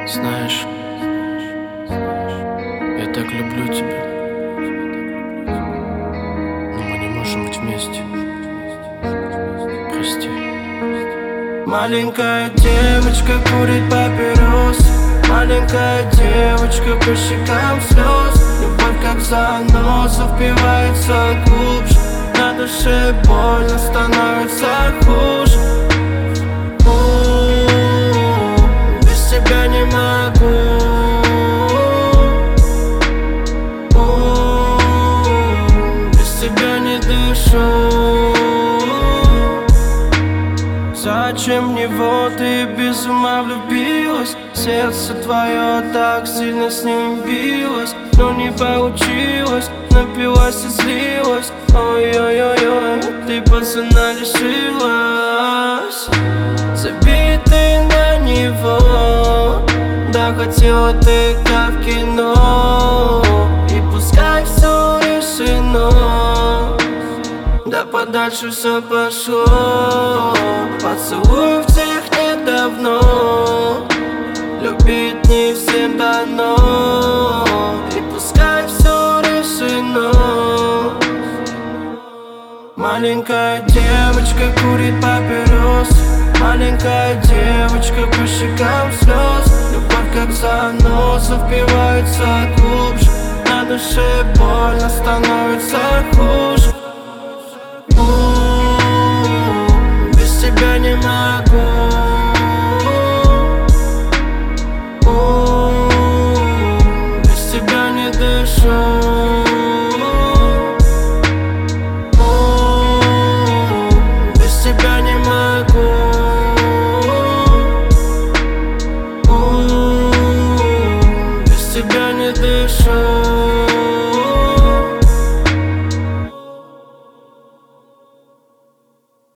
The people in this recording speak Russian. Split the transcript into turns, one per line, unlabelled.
Знаешь, я так люблю тебя, но мы не можем быть вместе. Прости.
Маленькая девочка курит папиросы, маленькая девочка по щекам слез. Любовь как заноза впивается глубже, на душе больно становится хуже. Без тебя не могу. Без тебя не дышу. Зачем в него ты без ума влюбилась? Сердце твое так сильно с ним билось, но не получилось, напилась и слилась. Ой-ой-ой-ой, ты пацана лишилась. Забитый на него, да хотела ты как в кино. И пускай все решено, да подальше все пошло. Поцелуев тех нет давно, любить не всем дано. И пускай все решено. Маленькая девочка курит папиросы, маленькая девочка по щекам слез. Любовь как заноза впивается глубже, на душе больно становится хуже. Без тебя не могу.